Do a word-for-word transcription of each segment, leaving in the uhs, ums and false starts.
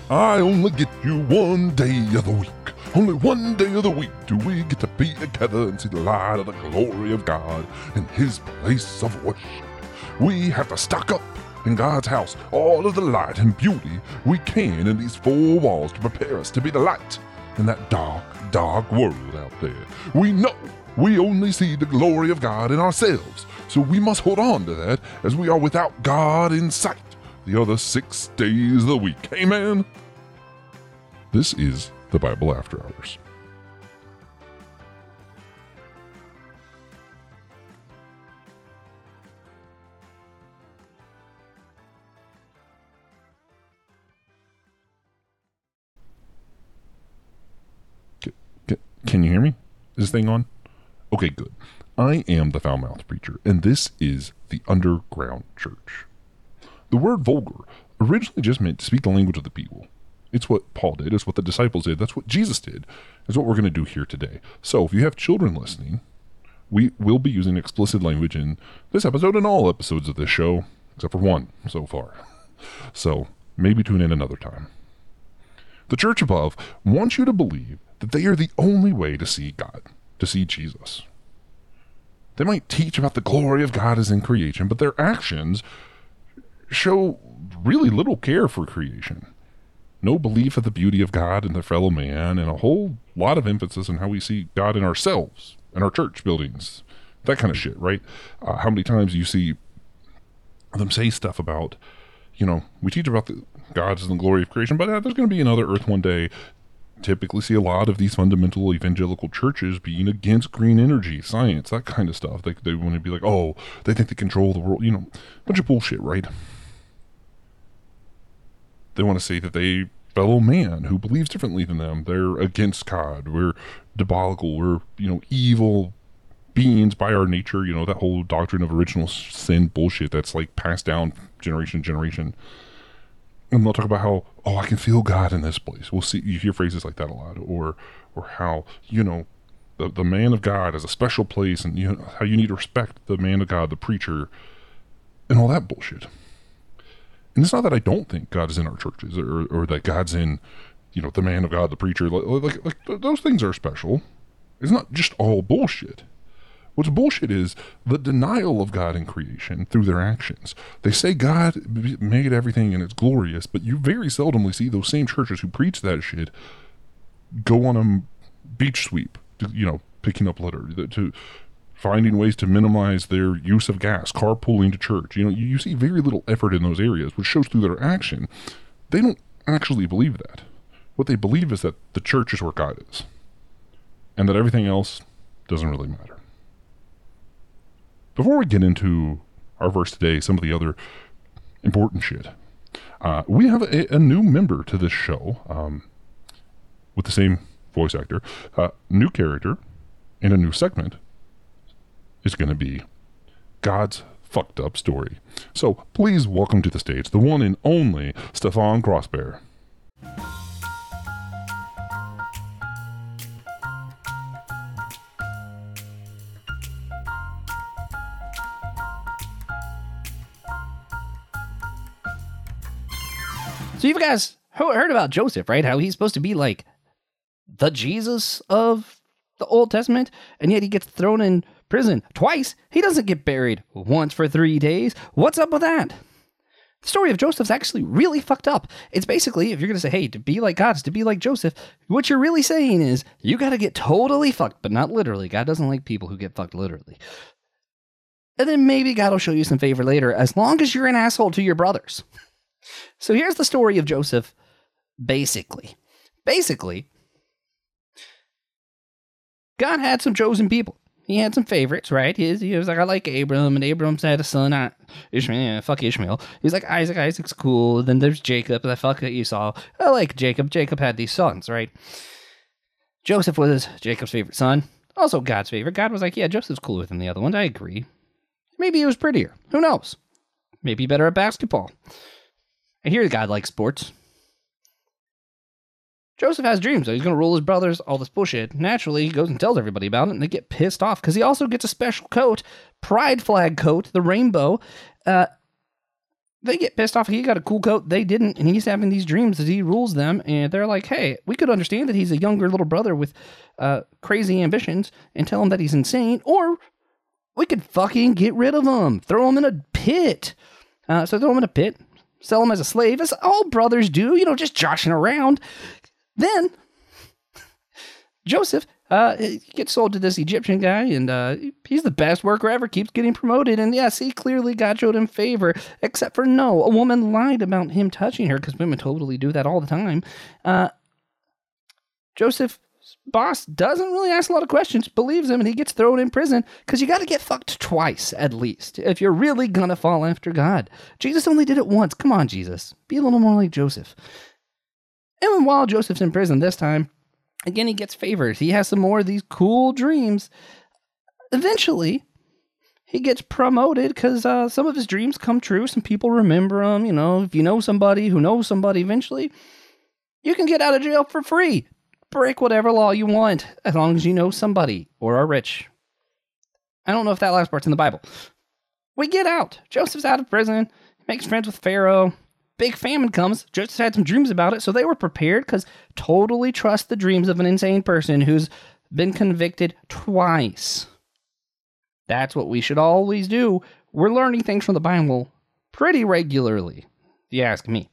I only get you one day of the week. Only one day of the week do we get to be together and see the light of the glory of God in His place of worship. We have to stock up in God's house all of the light and beauty we can in these four walls to prepare us to be the light in that dark, dark world out there. We know we only see the glory of God in ourselves, so we must hold on to that as we are without God in sight the other six days of the week. Amen? This is the Bible After Hours. Can you hear me? Is this thing on? Okay, good. I am the foul-mouthed preacher, and this is the Underground Church. The word vulgar originally just meant to speak the language of the people. It's what Paul did. It's what the disciples did. That's what Jesus did. It's what we're going to do here today. So if you have children listening, we will be using explicit language in this episode and all episodes of this show, except for one so far. So maybe tune in another time. The church above wants you to believe that they are the only way to see God, to see Jesus. They might teach about the glory of God as in creation, but their actions show really little care for creation. No belief of the beauty of God and their fellow man, and a whole lot of emphasis on how we see God in ourselves, in our church buildings, that kind of shit, right? Uh, how many times do you see them say stuff about, you know, we teach about the God and the glory of creation, but uh, there's going to be another earth one day. Typically see a lot of these fundamental evangelical churches being against green energy, science, that kind of stuff. They, they want to be like, oh, they think they control the world, you know, bunch of bullshit, right? They want to say that they fellow man who believes differently than them. They're against God. We're diabolical. We're, you know, evil beings by our nature. You know, that whole doctrine of original sin bullshit that's like passed down generation to generation. And they'll talk about how, oh, I can feel God in this place. We'll see, you hear phrases like that a lot. Or, or how, you know, the, the man of God is a special place, and you know, how you need to respect the man of God, the preacher, and all that bullshit. And it's not that I don't think God is in our churches, or, or that God's in, you know, the man of God, the preacher. Like, like, like those things are special. It's not just all bullshit. What's bullshit is the denial of God in creation through their actions. They say God made everything and it's glorious, but you very seldomly see those same churches who preach that shit go on a beach sweep, to, you know, picking up litter, to finding ways to minimize their use of gas, carpooling to church. You know, you, you see very little effort in those areas, which shows through their action. They don't actually believe that. What they believe is that the church is where God is, and that everything else doesn't really matter. Before we get into our verse today, some of the other important shit, uh, we have a, a new member to this show, um, with the same voice actor, uh, new character, and a new segment is going to be God's Fucked Up Story. So please welcome to the stage the one and only Stefan Crossbear. So you guys heard about Joseph, right? How he's supposed to be like the Jesus of the Old Testament, and yet he gets thrown in prison twice. He doesn't get buried once for three days. What's up with that? The story of Joseph's actually really fucked up. It's basically, if you're going to say, hey, to be like God is to be like Joseph, what you're really saying is you got to get totally fucked, but not literally. God doesn't like people who get fucked literally. And then maybe God will show you some favor later, as long as you're an asshole to your brothers. So here's the story of Joseph, basically. Basically, God had some chosen people. He had some favorites, right? He, he was like, I like Abram, and Abram had a son, uh, Ishmael. Yeah, fuck Ishmael. He's like, Isaac, Isaac's cool. Then there's Jacob, and I fuck Esau. I like Jacob. Jacob had these sons, right? Joseph was Jacob's favorite son. Also God's favorite. God was like, yeah, Joseph's cooler than the other one. I agree. Maybe he was prettier. Who knows? Maybe better at basketball. I hear God likes sports. Joseph has dreams, so he's going to rule his brothers, all this bullshit. Naturally, he goes and tells everybody about it, and they get pissed off, because he also gets a special coat, pride flag coat, the rainbow. Uh, they get pissed off. He got a cool coat. They didn't. And he's having these dreams as he rules them. And they're like, hey, we could understand that he's a younger little brother with uh, crazy ambitions and tell him that he's insane. Or we could fucking get rid of him. Throw him in a pit. Uh, so throw him in a pit. Sell him as a slave. As all brothers do. You know, just joshing around. Then Joseph uh, gets sold to this Egyptian guy, and uh, he's the best worker ever, keeps getting promoted. And yes, he clearly God showed him favor, except for no, a woman lied about him touching her, because women totally do that all the time. Uh, Joseph's boss doesn't really ask a lot of questions, believes him, and he gets thrown in prison, because you got to get fucked twice, at least, if you're really going to fall after God. Jesus only did it once. Come on, Jesus. Be a little more like Joseph. And while Joseph's in prison this time, again, he gets favors. He has some more of these cool dreams. Eventually, he gets promoted because uh, some of his dreams come true. Some people remember him. You know, if you know somebody who knows somebody, eventually, you can get out of jail for free. Break whatever law you want, as long as you know somebody or are rich. I don't know if that last part's in the Bible. We get out. Joseph's out of prison. Makes friends with Pharaoh. Big famine comes. Joseph had some dreams about it, so they were prepared, because totally trust the dreams of an insane person who's been convicted twice. That's what we should always do. We're learning things from the Bible pretty regularly, if you ask me.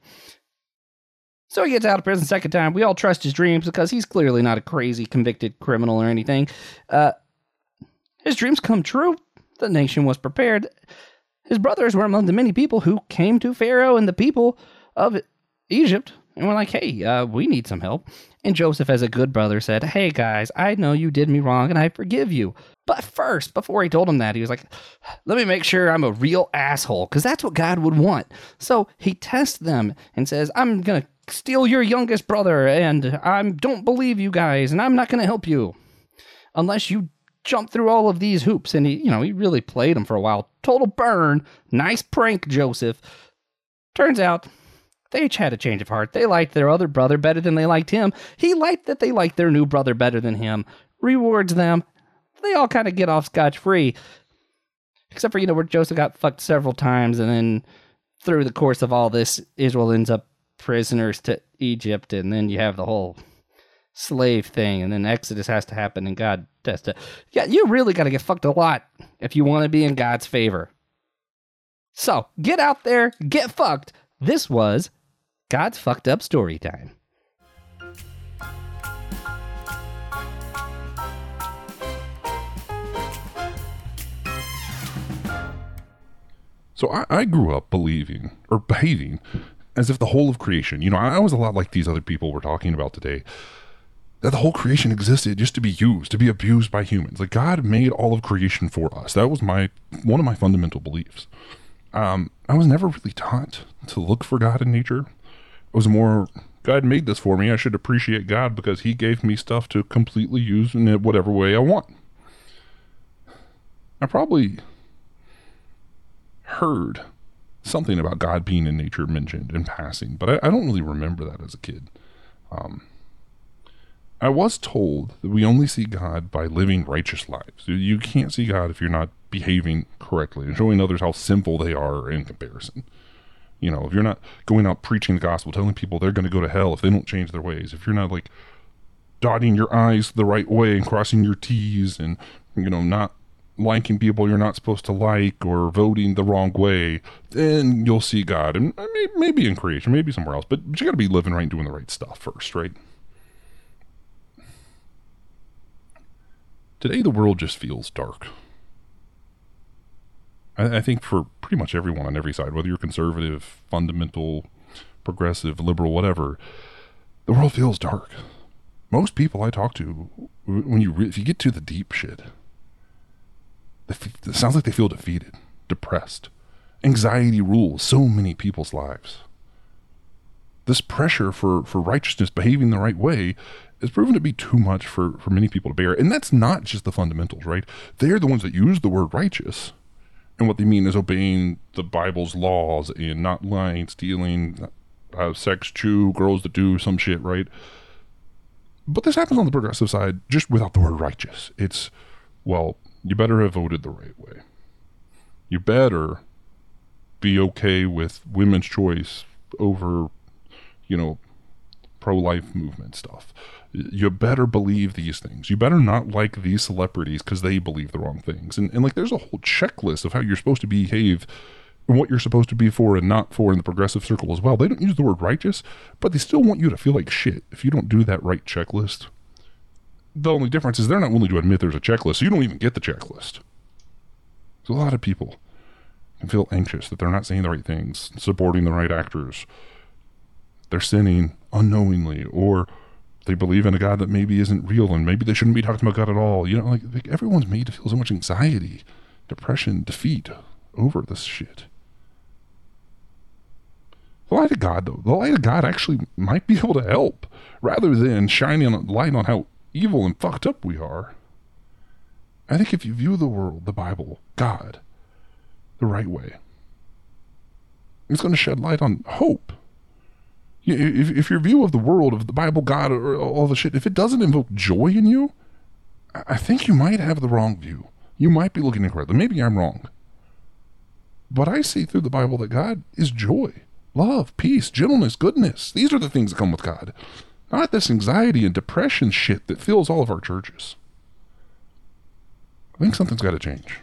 So he gets out of prison second time. We all trust his dreams, because he's clearly not a crazy convicted criminal or anything. Uh, his dreams come true. The nation was prepared. His brothers were among the many people who came to Pharaoh and the people of Egypt and were like, hey, uh, we need some help. And Joseph, as a good brother, said, hey, guys, I know you did me wrong and I forgive you. But first, before he told him that, he was like, let me make sure I'm a real asshole, because that's what God would want. So he tests them and says, I'm going to steal your youngest brother, and I don't believe you guys, and I'm not going to help you unless you jump through all of these hoops. And he, you know, he really played him for a while. Total burn. Nice prank, Joseph. Turns out they each had a change of heart. They liked their other brother better than they liked him. He liked that they liked their new brother better than him. Rewards them. They all kind of get off scotch-free. Except for, you know, where Joseph got fucked several times, and then through the course of all this, Israel ends up prisoners to Egypt, and then you have the whole slave thing, and then Exodus has to happen, and God has to... Yeah, you really got to get fucked a lot if you want to be in God's favor. So, get out there, get fucked. This was God's Fucked Up Story Time. So I, I grew up believing, or behaving, as if the whole of creation, you know, I, I was a lot like these other people we're talking about today, that the whole creation existed just to be used, to be abused by humans. Like, God made all of creation for us. That was my one of my fundamental beliefs. Um, I was never really taught to look for God in nature. It was more, God made this for me. I should appreciate God because he gave me stuff to completely use in whatever way I want. I probably heard something about God being in nature mentioned in passing, but I, I don't really remember that as a kid. Um, I was told that we only see God by living righteous lives. You can't see God if you're not behaving correctly and showing others how sinful they are in comparison. You know, if you're not going out preaching the gospel, telling people they're going to go to hell if they don't change their ways, if you're not like dotting your I's the right way and crossing your T's and, you know, not liking people you're not supposed to like or voting the wrong way, then you'll see God. And maybe in creation, maybe somewhere else, but you got to be living right and doing the right stuff first, right? Today, the world just feels dark. I, I think for pretty much everyone on every side, whether you're conservative, fundamental, progressive, liberal, whatever, the world feels dark. Most people I talk to, when you re- if you get to the deep shit, it sounds like they feel defeated, depressed. Anxiety rules so many people's lives. This pressure for, for righteousness, behaving the right way, is proven to be too much for, for many people to bear. And that's not just the fundamentals, right? They're the ones that use the word righteous. And what they mean is obeying the Bible's laws and not lying, stealing, uh, sex, chew, girls that do some shit, right? But this happens on the progressive side just without the word righteous. It's, well, you better have voted the right way. You better be okay with women's choice over, you know, pro-life movement stuff. You better believe these things. You better not like these celebrities because they believe the wrong things. And, and like, there's a whole checklist of how you're supposed to behave and what you're supposed to be for and not for in the progressive circle as well. They don't use the word righteous, but they still want you to feel like shit if you don't do that right checklist. The only difference is they're not willing to admit there's a checklist, so you don't even get the checklist. So a lot of people can feel anxious that they're not saying the right things, supporting the right actors. They're sinning unknowingly, or they believe in a God that maybe isn't real, and maybe they shouldn't be talking about God at all. You know, like, like everyone's made to feel so much anxiety, depression, defeat over this shit. The light of God, though, the light of God actually might be able to help, rather than shining a light on how evil and fucked up we are. I think if you view the world, the Bible, God, the right way, it's going to shed light on hope. If, if your view of the world, of the Bible, God, or all the shit, if it doesn't invoke joy in you, I think you might have the wrong view. You might be looking incorrectly. Maybe I'm wrong. But I see through the Bible that God is joy, love, peace, gentleness, goodness. These are the things that come with God. Not this anxiety and depression shit that fills all of our churches. I think something's got to change.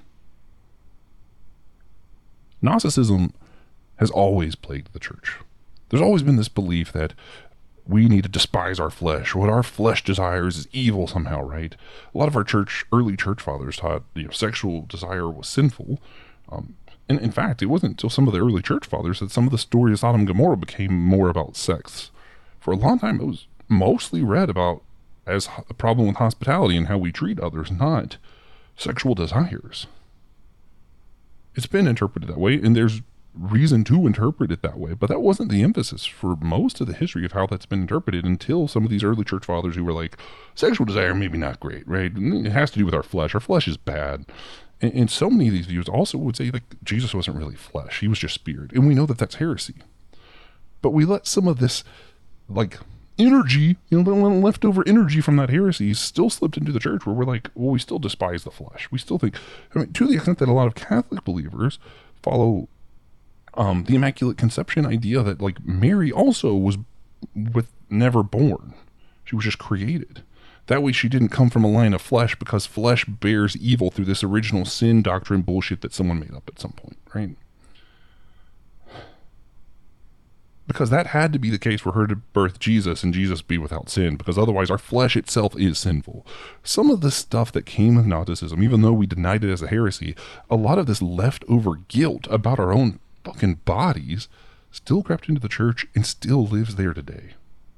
Gnosticism has always plagued the church. There's always been this belief that we need to despise our flesh. What our flesh desires is evil somehow, right? A lot of our church, early church fathers taught, you know, sexual desire was sinful. Um, and in fact, it wasn't until some of the early church fathers that some of the story of Sodom and Gomorrah became more about sex. For a long time, it was mostly read about as a problem with hospitality and how we treat others, not sexual desires. It's been interpreted that way, and there's reason to interpret it that way, but that wasn't the emphasis for most of the history of how that's been interpreted until some of these early church fathers who were like, sexual desire maybe not great, right? It has to do with our flesh. Our flesh is bad. And, and so many of these views also would say like Jesus wasn't really flesh. He was just spirit. And we know that that's heresy. But we let some of this like energy, you know, the leftover energy from that heresy still slipped into the church where we're like, well, we still despise the flesh. We still think, I mean, to the extent that a lot of Catholic believers follow Um, the Immaculate Conception idea that like Mary also was with never born. She was just created. That way she didn't come from a line of flesh because flesh bears evil through this original sin doctrine bullshit that someone made up at some point, right? Because that had to be the case for her to birth Jesus and Jesus be without sin, because otherwise our flesh itself is sinful. Some of the stuff that came with Gnosticism, even though we denied it as a heresy, a lot of this leftover guilt about our own fucking bodies still crept into the church and still lives there today.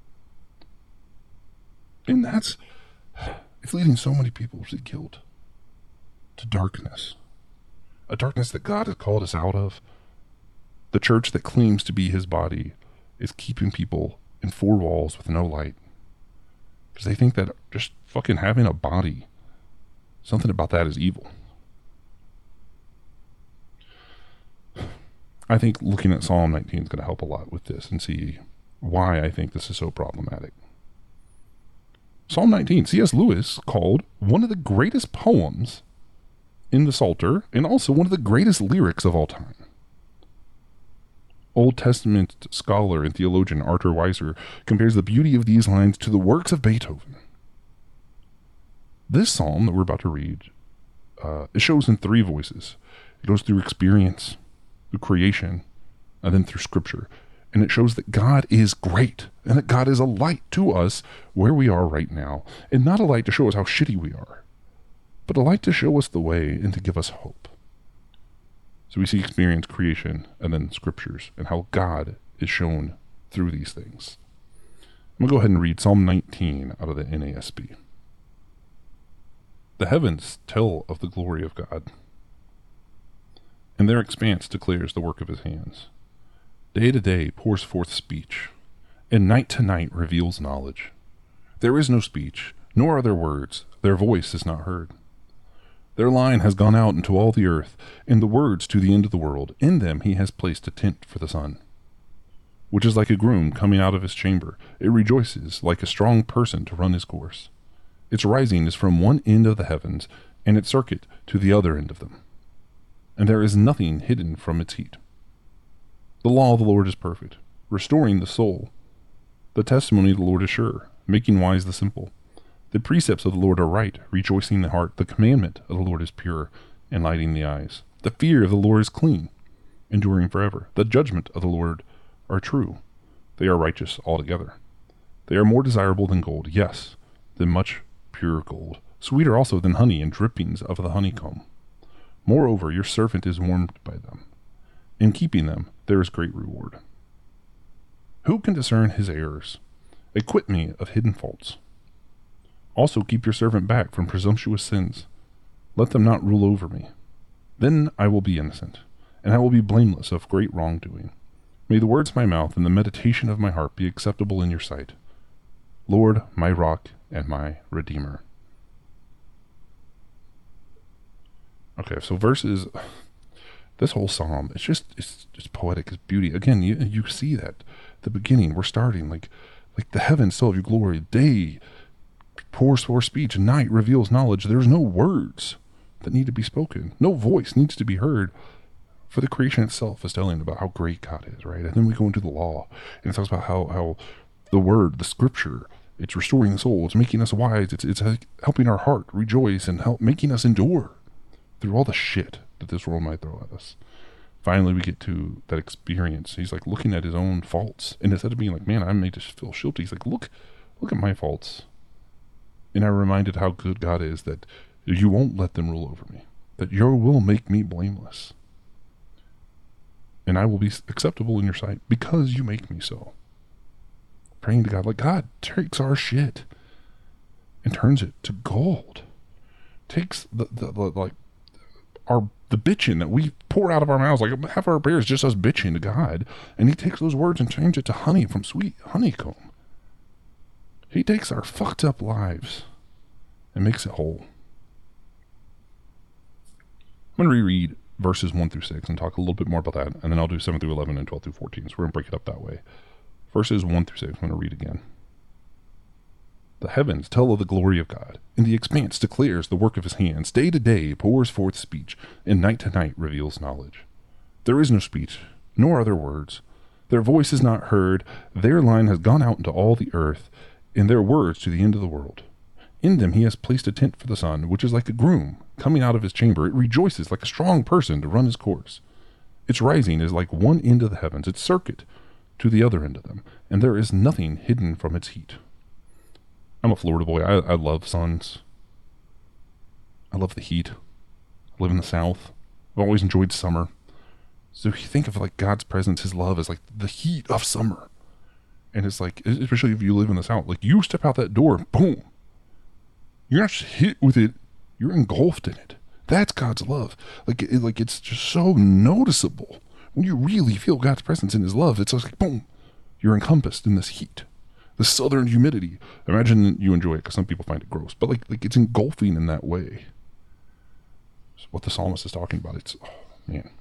And that's, it's leading so many people to guilt, to darkness, a darkness that God has called us out of. The church that claims to be his body is keeping people in four walls with no light, because they think that just fucking having a body, something about that is evil. I think looking at Psalm nineteen is going to help a lot with this and see why I think this is so problematic. Psalm nineteen, C S Lewis called one of the greatest poems in the Psalter and also one of the greatest lyrics of all time. Old Testament scholar and theologian Arthur Weiser compares the beauty of these lines to the works of Beethoven. This psalm that we're about to read, uh, it shows in three voices. It goes through experience, through creation, and then through scripture. And it shows that God is great, and that God is a light to us where we are right now, and not a light to show us how shitty we are, but a light to show us the way and to give us hope. So we see experience, creation, and then scriptures, and how God is shown through these things. I'm going to go ahead and read Psalm nineteen out of the N A S B. The heavens tell of the glory of God, and their expanse declares the work of his hands. Day to day pours forth speech, and night to night reveals knowledge. There is no speech, nor are there words. Their voice is not heard. Their line has gone out into all the earth, and the words to the end of the world. In them he has placed a tent for the sun, which is like a groom coming out of his chamber. It rejoices like a strong person to run his course. Its rising is from one end of the heavens, and its circuit to the other end of them. And there is nothing hidden from its heat. The law of the Lord is perfect, restoring the soul. The testimony of the Lord is sure, making wise the simple. The precepts of the Lord are right, rejoicing the heart. The commandment of the Lord is pure, enlightening the eyes. The fear of the Lord is clean, enduring forever. The judgment of the Lord are true. They are righteous altogether. They are more desirable than gold, yes, than much pure gold. Sweeter also than honey and drippings of the honeycomb. Moreover, your servant is warmed by them. In keeping them, there is great reward. Who can discern his errors? Acquit me of hidden faults. Also keep your servant back from presumptuous sins. Let them not rule over me. Then I will be innocent, and I will be blameless of great wrongdoing. May the words of my mouth and the meditation of my heart be acceptable in your sight, Lord, my rock and my redeemer. Okay, so verses, this whole psalm, it's just, it's just poetic, it's beauty. Again, you you see that, the beginning, we're starting, like, like the heavens tell of your glory, day pours forth speech, and night reveals knowledge. There's no words that need to be spoken. No voice needs to be heard, for the creation itself is telling about how great God is, right? And then we go into the law, and it talks about how, how the word, the scripture, it's restoring the soul, it's making us wise, it's, it's helping our heart rejoice, and help making us endure through all the shit that this world might throw at us. Finally, we get to that experience. He's like looking at his own faults, and instead of being like, man, I made to feel guilty, he's like, look, look at my faults. And I'm reminded how good God is, that you won't let them rule over me, that you will make me blameless. And I will be acceptable in your sight because you make me so. Praying to God, like, God takes our shit and turns it to gold. Takes the, the, the like, our the bitching that we pour out of our mouths, like half our prayer is just us bitching to God, and he takes those words and changes it to honey from sweet honeycomb. He takes our fucked up lives and makes it whole. I'm going to reread verses one through six and talk a little bit more about that, and then I'll do seven through eleven and twelve through fourteen, so we're going to break it up that way. Verses one through six, I'm going to read again. The heavens tell of the glory of God, and the expanse declares the work of his hands. Day to day pours forth speech, and night to night reveals knowledge. There is no speech, nor are there words. Their voice is not heard. Their line has gone out into all the earth, and their words to the end of the world. In them he has placed a tent for the sun, which is like a groom coming out of his chamber. It rejoices like a strong person to run his course. Its rising is like one end of the heavens, its circuit to the other end of them, and there is nothing hidden from its heat. I'm a Florida boy. I, I love suns. I love the heat. I live in the South. I've always enjoyed summer. So if you think of like God's presence, his love is like the heat of summer. And it's like, especially if you live in the South, like you step out that door, boom. You're not just hit with it, you're engulfed in it. That's God's love. Like, it, like it's just so noticeable. When you really feel God's presence in his love, it's just like, boom, you're encompassed in this heat. The southern humidity. Imagine you enjoy it, because some people find it gross, but like, like it's engulfing in that way. So what the psalmist is talking about, it's, oh man.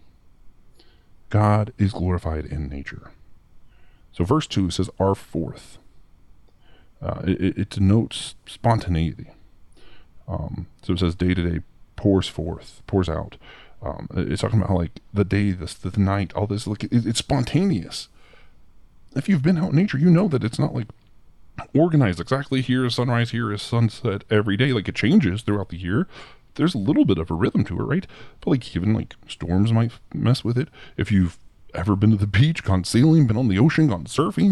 God is glorified in nature. So verse two says, our fourth. Uh, it, it denotes spontaneity. Um, so it says day to day pours forth, pours out. Um, it's talking about how like the day, the, the night, all this, like it, it's spontaneous. If you've been out in nature, you know that it's not like organized exactly. Here is sunrise, here is sunset every day. Like it changes throughout the year. There's a little bit of a rhythm to it, right? But like even like storms might mess with it. If you've ever been to the beach, gone sailing, been on the ocean, gone surfing,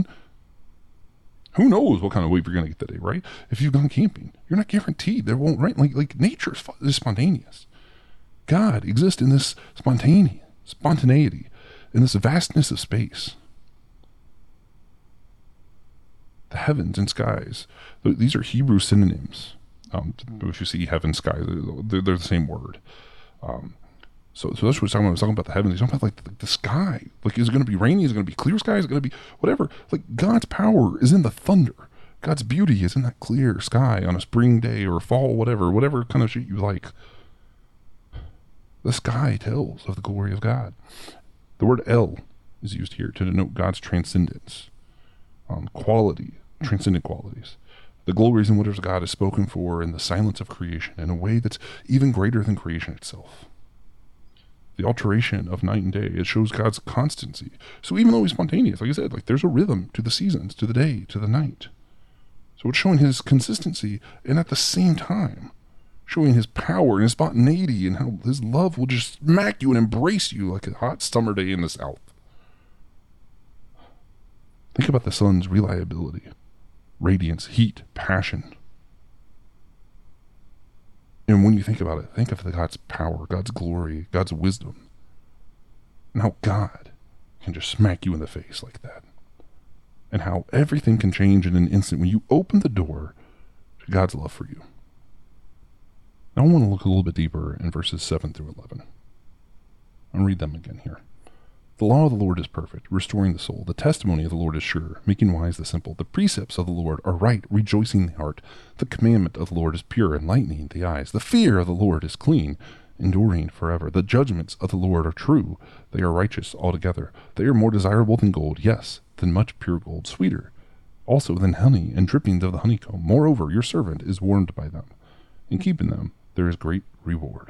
who knows what kind of wave you're gonna get that day, right? If you've gone camping, you're not guaranteed there won't, right? Like like nature is, is spontaneous. God exists in this spontaneity, spontaneity, in this vastness of space. The heavens and skies, these are Hebrew synonyms. Um, if you see heaven, sky, they're, they're the same word. Um, so, so that's what he's talking about. He's talking about the heavens. He's talking about like the, the sky. Like, is it going to be rainy? Is it going to be clear sky? Is it going to be whatever? Like, God's power is in the thunder. God's beauty is in that clear sky on a spring day or fall, whatever, whatever kind of shit you like. The sky tells of the glory of God. The word El is used here to denote God's transcendence, um, quality, transcendent qualities. The glories and wonders of God is spoken for in the silence of creation in a way that's even greater than creation itself. the alteration of night and day. It shows God's constancy. So even though he's spontaneous, like I said, like there's a rhythm to the seasons, to the day, to the night. So it's showing his consistency, and at the same time, showing his power and his spontaneity and how his love will just smack you and embrace you like a hot summer day in the South. Think about the sun's reliability, radiance, heat, passion. And when you think about it, think of the God's power, God's glory, God's wisdom, and how God can just smack you in the face like that. And how everything can change in an instant when you open the door to God's love for you. Now I want to look a little bit deeper in verses seven through eleven. I'll read them again here. The law of the Lord is perfect, restoring the soul. The testimony of the Lord is sure, making wise the simple. The precepts of the Lord are right, rejoicing the heart. The commandment of the Lord is pure, enlightening the eyes. The fear of the Lord is clean, enduring forever. The judgments of the Lord are true. They are righteous altogether. They are more desirable than gold, yes, than much pure gold, sweeter also than honey and drippings of the honeycomb. Moreover, your servant is warned by them. In keeping them, there is great reward.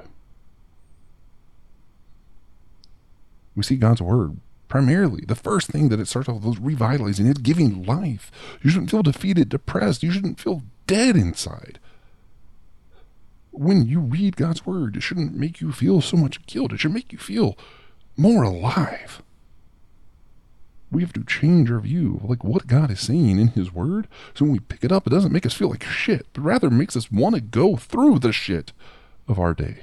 We see God's word, primarily, the first thing that it starts off with revitalizing, it's giving life. You shouldn't feel defeated, depressed. You shouldn't feel dead inside. When you read God's word, it shouldn't make you feel so much guilt. It should make you feel more alive. We have to change our view of like what God is saying in his word. So when we pick it up, it doesn't make us feel like shit, but rather makes us want to go through the shit of our day.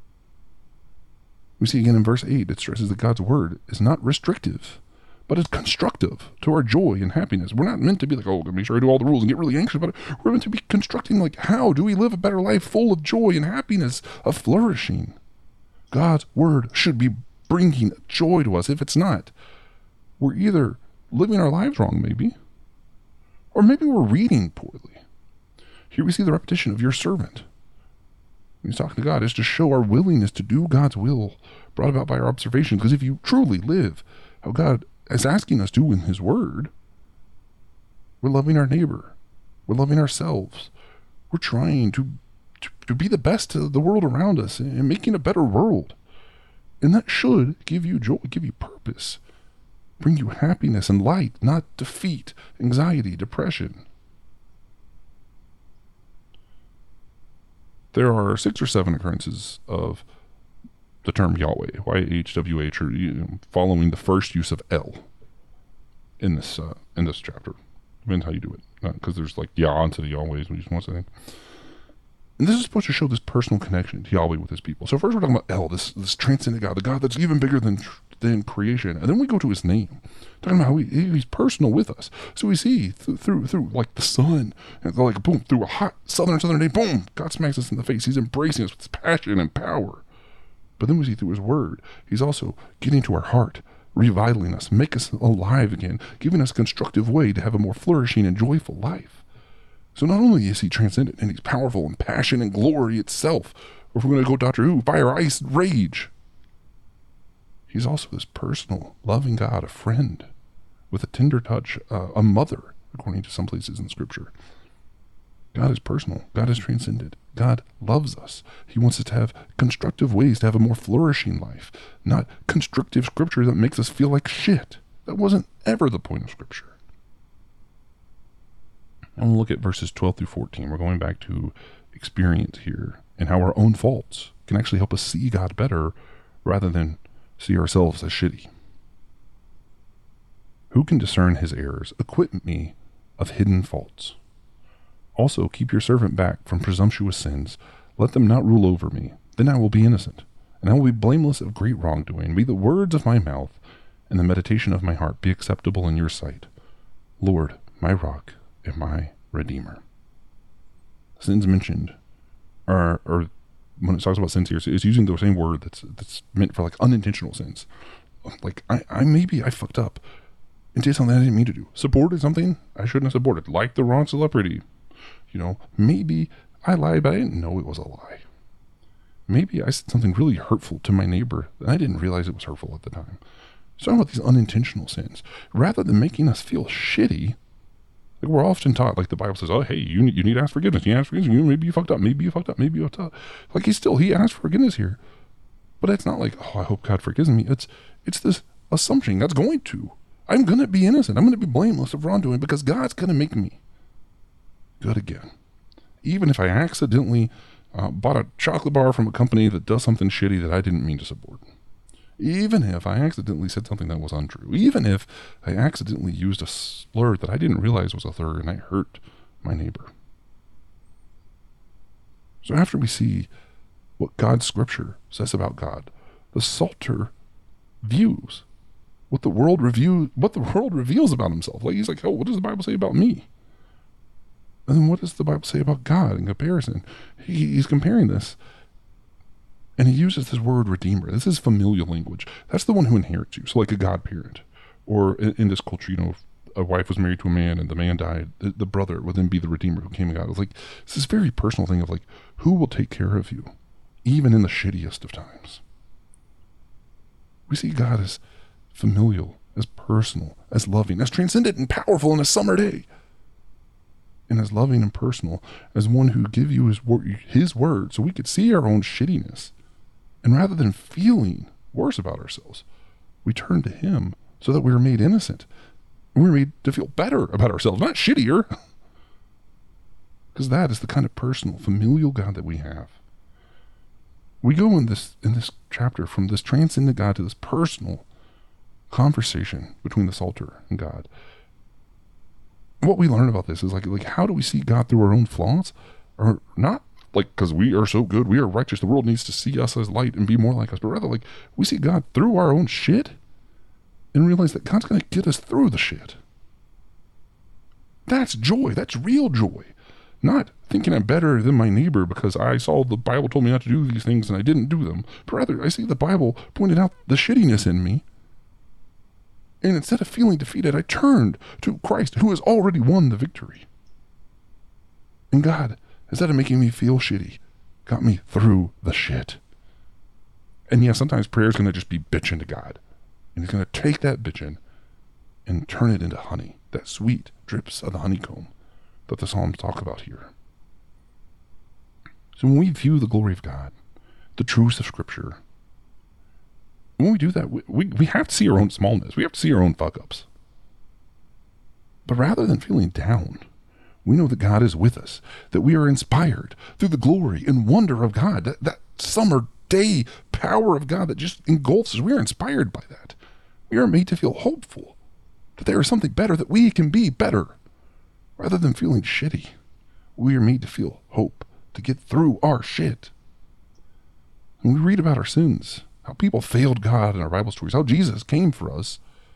We see again in verse eight, it stresses that God's word is not restrictive, but it's constructive to our joy and happiness. We're not meant to be like, oh, make sure I do all the rules and get really anxious about it. We're meant to be constructing like, how do we live a better life full of joy and happiness, of flourishing? God's word should be bringing joy to us. If it's not, we're either living our lives wrong, maybe, or maybe we're reading poorly. Here we see the repetition of your servant. When he's talking to God, is to show our willingness to do God's will, brought about by our observation. Because if you truly live how God is asking us to in his word, we're loving our neighbor. We're loving ourselves. We're trying to, to, to be the best to the world around us and making a better world. And that should give you joy, give you purpose, bring you happiness and light, not defeat, anxiety, depression. There are six or seven occurrences of the term Yahweh, Y H W H, or you know, following the first use of El in this uh, in this chapter. Depends how you do it, because uh, there's like Yah into the Yahwehs, we just want to say. And this is supposed to show this personal connection to Yahweh with his people. So first we're talking about El, this this transcendent God, the God that's even bigger than than creation, and then we go to his name, talking about how he, he's personal with us. So we see through through, through like the sun, and like boom, through a hot southern southern day, boom, God smacks us in the face. He's embracing us with his passion and power. But then we see through his word, he's also getting to our heart, revitalizing us, make us alive again, giving us a constructive way to have a more flourishing and joyful life. So not only is he transcendent and he's powerful in passion and glory itself, or if we're going to go Doctor Who, fire, ice, rage, he's also this personal, loving God, a friend with a tender touch, uh, a mother, according to some places in Scripture. God is personal. God is transcendent. God loves us. He wants us to have constructive ways to have a more flourishing life, not constrictive Scripture that makes us feel like shit. That wasn't ever the point of Scripture. And we'll look at verses twelve through fourteen. We're going back to experience here and how our own faults can actually help us see God better rather than see ourselves as shitty. Who can discern his errors? Acquit me of hidden faults. Also, keep your servant back from presumptuous sins. Let them not rule over me. Then I will be innocent, and I will be blameless of great wrongdoing. May the words of my mouth and the meditation of my heart be acceptable in your sight, Lord, my rock and my redeemer. Sins mentioned are, are when it talks about sins here, it's using the same word that's that's meant for like unintentional sins. Like I, I maybe I fucked up and did something I didn't mean to do. Supported something I shouldn't have supported, like the wrong celebrity. You know, maybe I lied, but I didn't know it was a lie. Maybe I said something really hurtful to my neighbor, and I didn't realize it was hurtful at the time. So talking about these unintentional sins, rather than making us feel shitty, like we're often taught, like the Bible says, oh, hey, you need, you need to ask forgiveness. You need to ask forgiveness. You, maybe you fucked up. Maybe you fucked up. Maybe you fucked up. Like he's still, he asked for forgiveness here. But it's not like, oh, I hope God forgives me. It's it's this assumption God's going to. I'm going to be innocent. I'm going to be blameless of wrongdoing because God's going to make me good again. Even if I accidentally uh, bought a chocolate bar from a company that does something shitty that I didn't mean to support. Even if I accidentally said something that was untrue. Even if I accidentally used a slur that I didn't realize was a slur and I hurt my neighbor. So after we see what God's scripture says about God, the Psalter views what the world review, what the world reveals about himself. Like he's like, oh, what does the Bible say about me? And then what does the Bible say about God in comparison? He, he's comparing this. And he uses this word redeemer. This is familial language. That's the one who inherits you. So like a godparent. Or in, in this culture, you know, if a wife was married to a man and the man died, the, the brother would then be the redeemer who came and got it. It's like, it's this very personal thing of like, who will take care of you, even in the shittiest of times? We see God as familial, as personal, as loving, as transcendent and powerful in a summer day. And as loving and personal, as one who give you his word, his word so we could see our own shittiness. And rather than feeling worse about ourselves, we turn to him so that we are made innocent. We are made to feel better about ourselves, not shittier. Because that is the kind of personal, familial God that we have. We go in this in this chapter from this transcendent God to this personal conversation between the Psalter and God. What we learn about this is like, like how do we see God through our own flaws? Or not like because we are so good, we are righteous, the world needs to see us as light and be more like us, but rather like we see God through our own shit and realize that God's going to get us through the shit. That's joy. That's real joy. Not thinking I'm better than my neighbor because I saw the Bible told me not to do these things and I didn't do them, but rather I see the Bible pointed out the shittiness in me. And instead of feeling defeated, I turned to Christ, who has already won the victory. And God, instead of making me feel shitty, got me through the shit. And yeah, sometimes prayer is going to just be bitching to God. And he's going to take that bitching and turn it into honey, that sweet drips of the honeycomb that the Psalms talk about here. So when we view the glory of God, the truths of Scripture, when we do that, we, we, we have to see our own smallness. We have to see our own fuck-ups. But rather than feeling down, we know that God is with us, that we are inspired through the glory and wonder of God, that, that summer day power of God that just engulfs us. We are inspired by that. We are made to feel hopeful that there is something better, that we can be better. Rather than feeling shitty, we are made to feel hope, to get through our shit. When we read about our sins, how people failed God in our Bible stories, how Jesus came for us,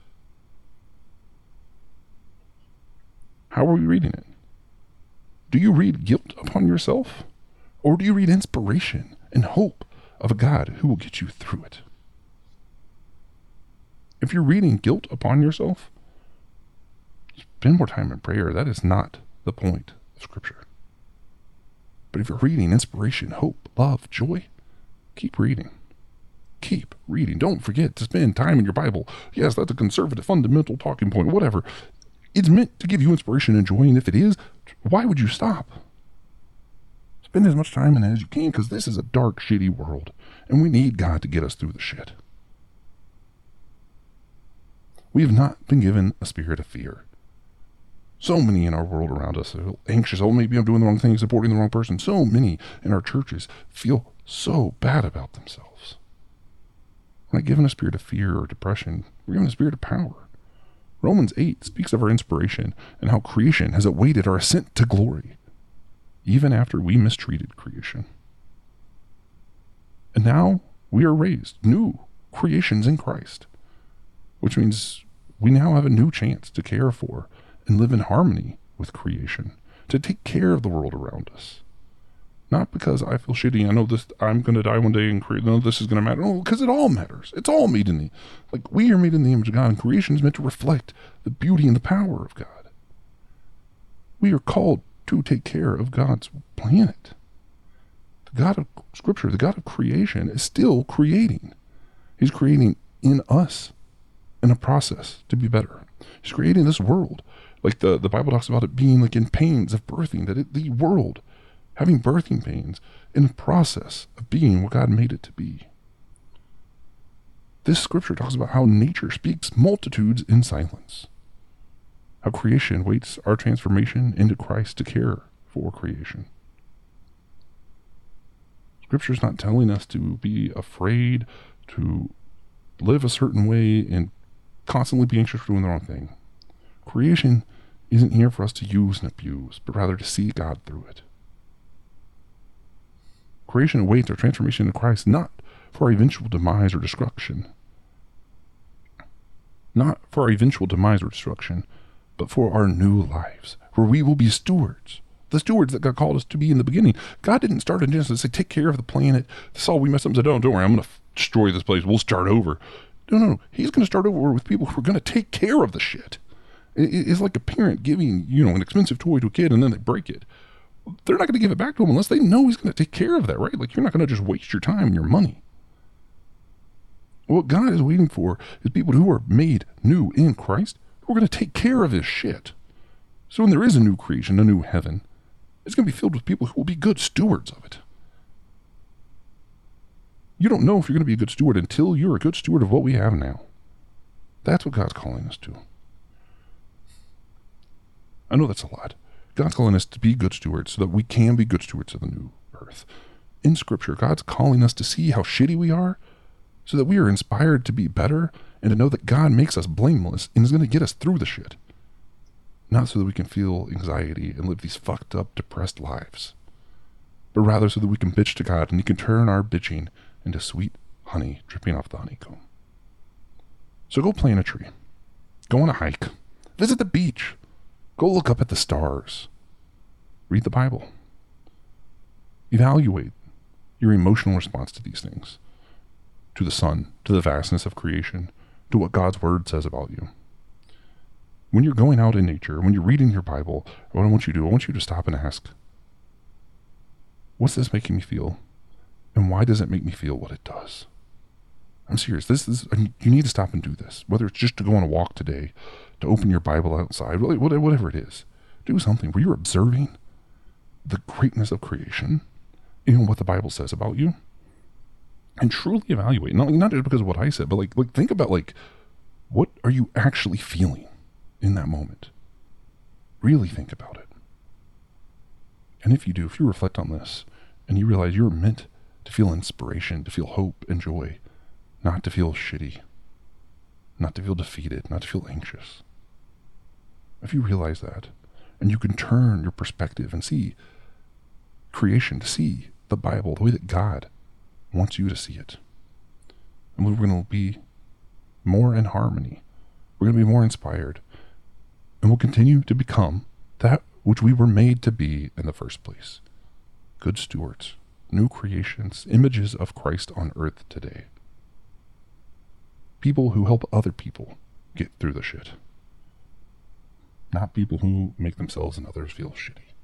how are we reading it? Do you read guilt upon yourself? Or do you read inspiration and hope of a God who will get you through it? If you're reading guilt upon yourself, spend more time in prayer. That is not the point of Scripture. But if you're reading inspiration, hope, love, joy, keep reading. Keep reading. Don't forget to spend time in your Bible. Yes, that's a conservative, fundamental talking point, whatever. It's meant to give you inspiration and joy, and if it is, why would you stop? Spend as much time in it as you can, because this is a dark, shitty world, and we need God to get us through the shit. We have not been given a spirit of fear. So many in our world around us are anxious. Oh, maybe I'm doing the wrong thing, supporting the wrong person. So many in our churches feel so bad about themselves. We're not given a spirit of fear or depression. We're given a spirit of power. Romans eight speaks of our inspiration and how creation has awaited our ascent to glory, even after we mistreated creation. And now we are raised new creations in Christ, which means we now have a new chance to care for and live in harmony with creation, to take care of the world around us. Not because I feel shitty, I know this, I'm going to die one day and create, no, this is going to matter. No, because it all matters. It's all made in the, like we are made in the image of God, and creation is meant to reflect the beauty and the power of God. We are called to take care of God's planet. The God of Scripture, the God of creation, is still creating. He's creating in us in a process to be better. He's creating this world. Like the, the Bible talks about it being like in pains of birthing, that it, the world having birthing pains in the process of being what God made it to be. This scripture talks about how nature speaks multitudes in silence. How creation waits our transformation into Christ to care for creation. Scripture's not telling us to be afraid, to live a certain way, and constantly be anxious for doing the wrong thing. Creation isn't here for us to use and abuse, but rather to see God through it. Creation awaits our transformation into Christ, not for our eventual demise or destruction. Not for our eventual demise or destruction, but for our new lives, where we will be stewards. The stewards that God called us to be in the beginning. God didn't start in Genesis and say, take care of the planet. This is all we messed up and said, don't, don't worry, I'm going to destroy this place. We'll start over. No, no, no. He's going to start over with people who are going to take care of the shit. It's like a parent giving, you know, an expensive toy to a kid and then they break it. They're not going to give it back to him unless they know he's going to take care of that, right? Like, you're not going to just waste your time and your money. What God is waiting for is people who are made new in Christ who are going to take care of his shit. So when there is a new creation, a new heaven, it's going to be filled with people who will be good stewards of it. You don't know if you're going to be a good steward until you're a good steward of what we have now. That's what God's calling us to. I know that's a lot. God's calling us to be good stewards so that we can be good stewards of the new earth. In Scripture, God's calling us to see how shitty we are so that we are inspired to be better and to know that God makes us blameless and is going to get us through the shit. Not so that we can feel anxiety and live these fucked up, depressed lives, but rather so that we can bitch to God and he can turn our bitching into sweet honey dripping off the honeycomb. So go plant a tree. Go on a hike. Visit the beach. Go look up at the stars. Read the Bible. Evaluate your emotional response to these things. To the sun, to the vastness of creation, to what God's word says about you. When you're going out in nature, when you're reading your Bible, what I want you to do, I want you to stop and ask, what's this making me feel? And why does it make me feel what it does? I'm serious. This is, you need to stop and do this. Whether it's just to go on a walk today, to open your Bible outside, whatever it is. Do something where you're observing the greatness of creation, you know, what the Bible says about you, and truly evaluate. Not, not just because of what I said, but like, like think about like, what are you actually feeling in that moment? Really think about it. And if you do, if you reflect on this and you realize you're meant to feel inspiration, to feel hope and joy, not to feel shitty, not to feel defeated, not to feel anxious. If you realize that, and you can turn your perspective and see creation, to see the Bible the way that God wants you to see it, and we're going to be more in harmony. We're going to be more inspired, and we'll continue to become that which we were made to be in the first place. Good stewards, new creations, images of Christ on earth today. People who help other people get through the shit. Not people who make themselves and others feel shitty.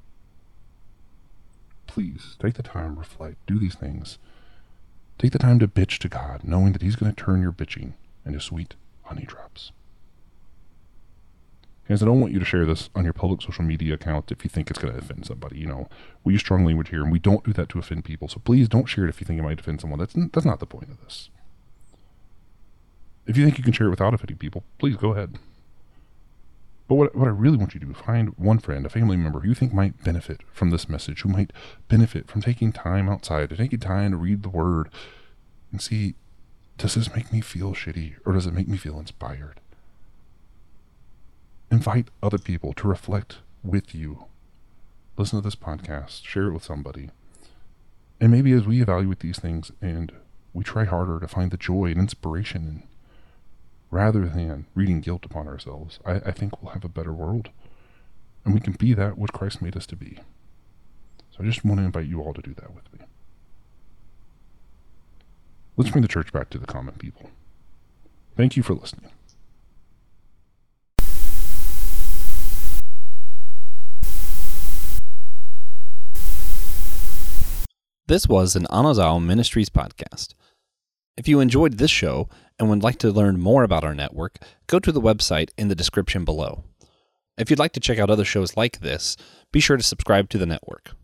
Please, take the time, reflect, do these things. Take the time to bitch to God, knowing that he's going to turn your bitching into sweet honey drops. Guys, I don't want you to share this on your public social media account if you think it's going to offend somebody. You know, we use strong language here, and we don't do that to offend people. So please don't share it if you think it might offend someone. That's, that's not the point of this. If you think you can share it without offending people, please go ahead. But what, what I really want you to do, find one friend, a family member who you think might benefit from this message, who might benefit from taking time outside, to taking time to read the Word and see, does this make me feel shitty or does it make me feel inspired? Invite other people to reflect with you. Listen to this podcast, share it with somebody. And maybe as we evaluate these things and we try harder to find the joy and inspiration in rather than reading guilt upon ourselves, I, I think we'll have a better world. And we can be that which Christ made us to be. So I just want to invite you all to do that with me. Let's bring the church back to the common people. Thank you for listening. This was an Anazao Ministries podcast. If you enjoyed this show and would like to learn more about our network, go to the website in the description below. If you'd like to check out other shows like this, be sure to subscribe to the network.